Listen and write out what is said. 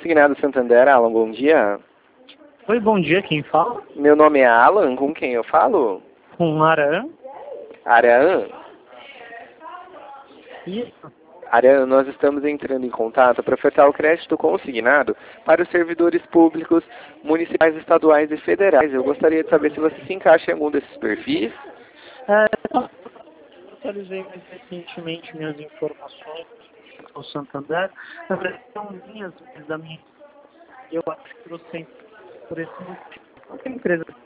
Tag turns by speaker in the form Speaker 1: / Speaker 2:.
Speaker 1: Consignado Santander, Alan, bom dia.
Speaker 2: Oi, bom dia, quem fala?
Speaker 1: Meu nome é Alan, com quem eu falo?
Speaker 2: Com Aran.
Speaker 1: Aran?
Speaker 2: Isso.
Speaker 1: Aran, nós estamos entrando em contato para ofertar o crédito consignado para os servidores públicos, municipais, estaduais e federais. Eu gostaria de saber se você se encaixa em algum desses perfis.
Speaker 2: Eu atualizei mais recentemente minhas informações do Santander. Na verdade, são minhas, mas da minha. Eu acho que você por esse motivo. Qual que é a empresa?